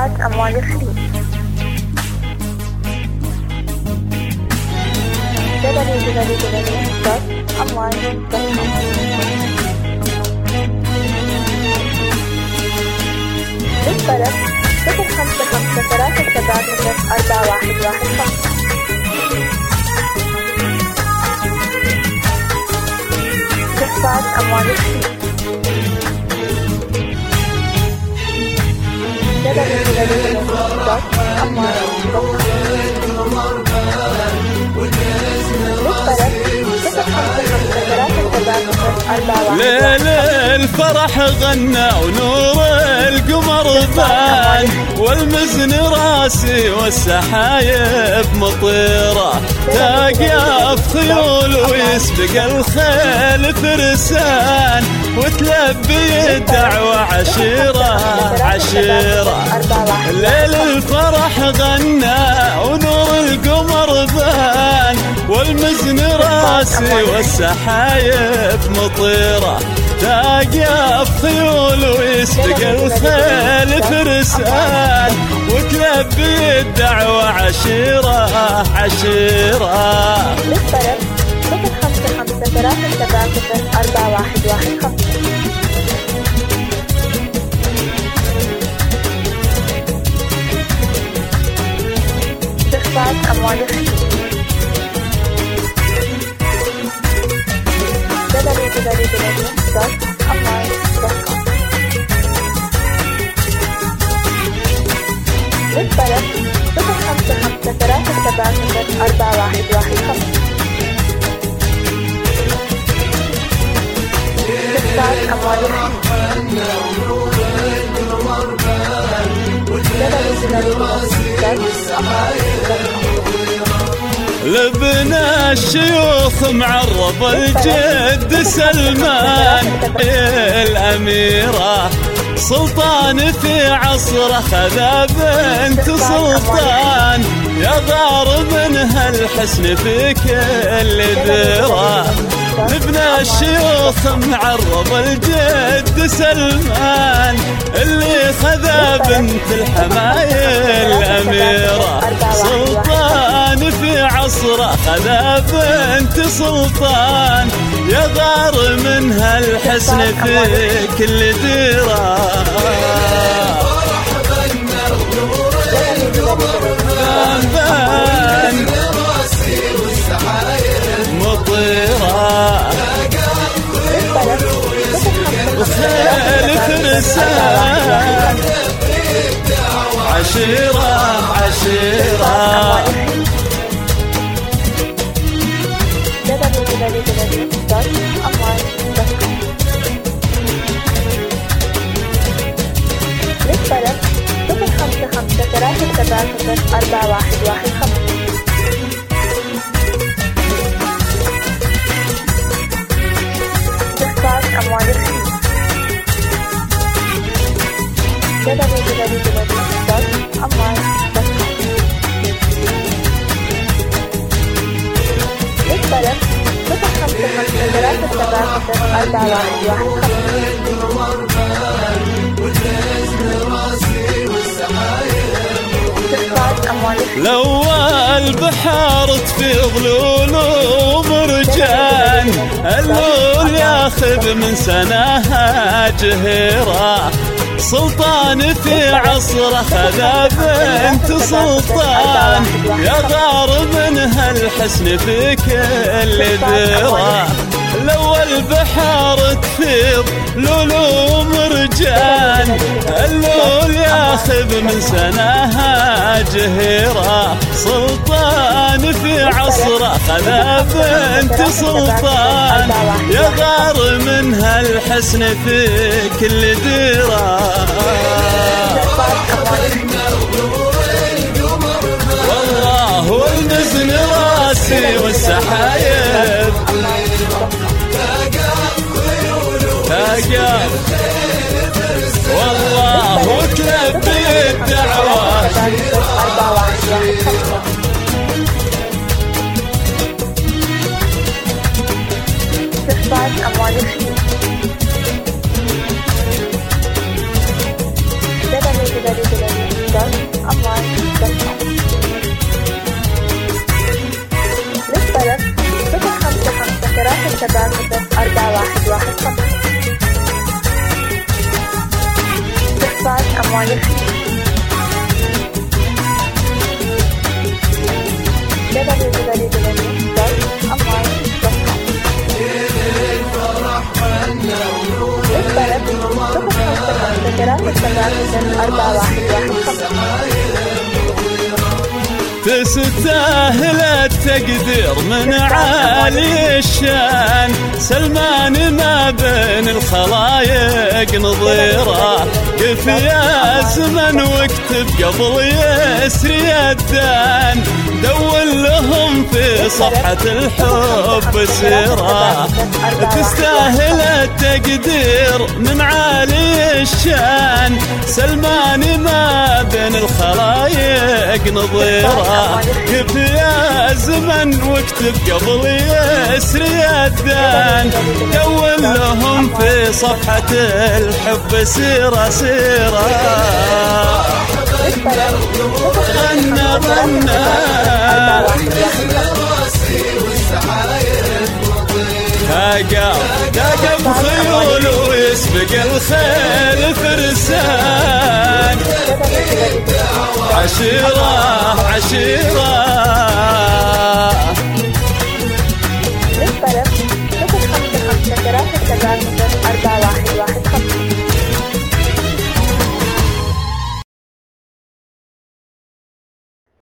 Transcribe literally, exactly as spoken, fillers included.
استخفاف أموال الخليج. دبليو دبليو دبليو دوت أموال دوت كوم. للطلب صفر خمسة خمسة ثلاثة سبعة صفر أربعة واحد واحد خمسة. استخفاف أموال الخليج. دبليو دبليو دبليو دوت أموال دوت كوم. ليل الفرح غنى ونور القمر بان، والمزن راسي والسحايب مطيرة، تاقف خيول ويسبق الخيل فرسان، وتلبي الدعوة عشيرة عشيرة. ليل الفرح غنى ونور القمر بان، والمزن راسي والسحايب مطيرة، تاقف خيول ويسبق الخيل فرسان، وتلبي الدعوة عشيرة عشيرة. للطلب صفر خمسة خمسة ثلاثة سبعة صفر أربعة واحد واحد خمسة. استخفاف أموال الخليج. دبليو دبليو دبليو دوت أموال دوت كوم. للطلب صفر خمسة خمسة ثلاثة سبعة صفر أربعة واحد واحد خمسة. استخفاف أموال الخليج. لبنا الشيوخ معرب الجد سلمان، الأميرة سلطان في عصره خذا بنت سلطان، يغار منها الحسن في كل ذرة. لبنا الشيوخ معرب الجد سلمان، اللي خذا بنت الحماية الأميرة سلطان في عصره، خذا بنت سلطان، يغار منها الحسن في كل ديرة. بان مطيرة وخيل فرسان، عشيرة عشيرة. دبليو دبليو دبليو دوت أموال دوت كوم. للطلب صفر خمسة خمسة ثلاثة سبعة صفر أربعة واحد واحد خمسة. استخفاف أموال الخليج. دبليو دبليو دبليو دوت أموال دوت كوم. للطلب صفر خمسة خمسة ثلاثة سبعة صفر أربعة واحد واحد خمسة. لو البحار تفيض لولو ومرجان، اللول ياخذ من سناها جهيرة، سلطان في عصره خذا بنت سلطان، يغار منها الحسن في كل ذرة. لو البحار تفيض لولو مرجان، اللول ياخذ من سناها جهيرة، سلطان في عصره خذا بنت سلطان، يغار منها الحسن في كل ديرة. والله والمزن راسي والسحايب تاقف، والله وتلبي الدعوة. استخفاف أموال الخليج. دبليو دبليو دبليو دوت أربعة واحد واحد خمسة. تستاهل التقدير من عالي الشان، سلمان ما بين الخلايق نظيره. قف يا زمن واكتب قبل يسري الدان، دون لهم في صفحة الحب سيرة. تستاهل التقدير من عالي الشان، سلمان ما بين الخلايق نظيره. قف يا زمن واكتب قبل يسري الدان، دون لهم في صفحة الحب سيرة سيرة. غنى غنى تاقف تاقف خيول ويسبق الخيل فرسان. عشيرة عشيرة